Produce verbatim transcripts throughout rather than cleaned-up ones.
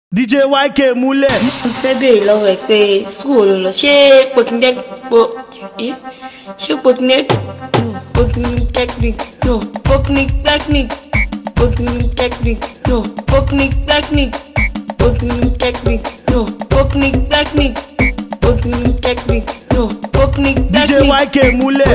D J Y K múlẹ̀. mo fẹ́ béèrè lọ́wọ́ ẹ pé school ló lọ ṣé pokinec po ṣé pokinec no pokinitechnic no pokinitechnic pokinitechnic no pokinitechnic pokinitechnic no pokinitechnic pokinitechnic no pokinitechnic. D J Y K múlẹ̀.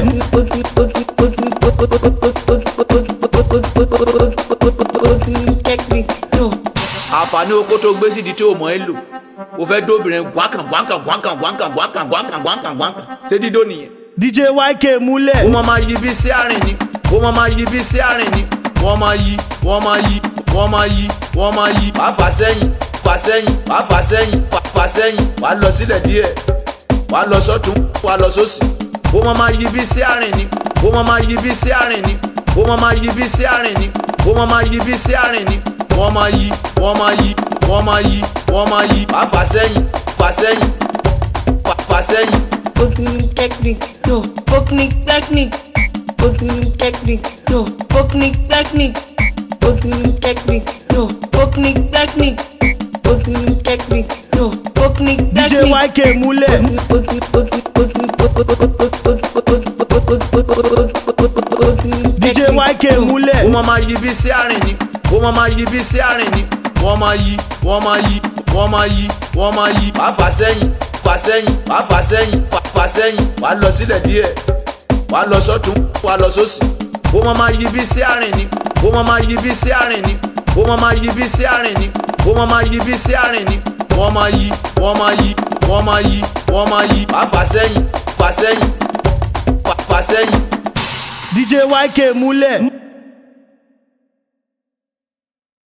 pokinitechnic no. àǹfààní oko tó gbé sídìí tí o mọ̀ ẹ́ lò o fẹ́ dóbìnrin gbọ́nkàn gbọ́nkàn gbọ́nkàn gbọ́nkàn gbọ́nkàn gbọ́nkàn gbọ́nkàn gbọ́nkàn ṣé dídó nìyẹn. D J Y K múlẹ̀. ó máa máa yí bí sí àárín ni ó máa máa yí bí sí àárín ni wọ́n máa yí wọ́n máa yí wọ́n máa yí wọ́n máa yí wàá fà sẹ́yìn fà sẹ́yìn wàá fà sẹ́yìn fà sẹ́yìn wàá lọ sílẹ̀ díẹ̀ wàá lọ sọ́tún wàá lọ sósì ó máa máa yí bí sí àárín ni ó máa máa yí bí sí àárín ni ó máa máa yí bí sí àárín ni ó máa máa yí bí sí àárín ni wọ́n máa yí wọ́n máa yí wọ́n máa yí wọ́n máa yí wàá fà sẹ́yìn fà sẹ́yìn fà sẹ́yìn. Pokinitechnic no pokinitechnic pokinitechnic no pokinitechnic pokinitechnic no pokinitechnic pokinitechnic no pokinitechnic. D J Y K múlẹ̀. D J Y K múlẹ̀. ó máa máa yí bí sí àárín ni ó máa máa yí bí sí àárín ni wọ́n máa yí wọ́n máa yí wọ́n máa yí wọ́n máa yí wàá fà sẹ́yìn fà sẹ́yìn wàá fà sẹ́yìn fà sẹ́yìn wàá lọ sílẹ̀ díẹ̀ wàá lọ sọ́tún wàá lọ sósì ó máa máa yí bí sí àárín ni ó máa máa yí bí sí àárín ni ó máa máa yí bí sí àárín ni ó máa máa yí bí sí àárín ni wọ́n máa yí wọ́n máa yí wọ́n máa yí wọ́n máa yí wàá fà sẹ́yìn fà sẹ́yìn fà sẹ́yìn. D J Y K múlẹ̀.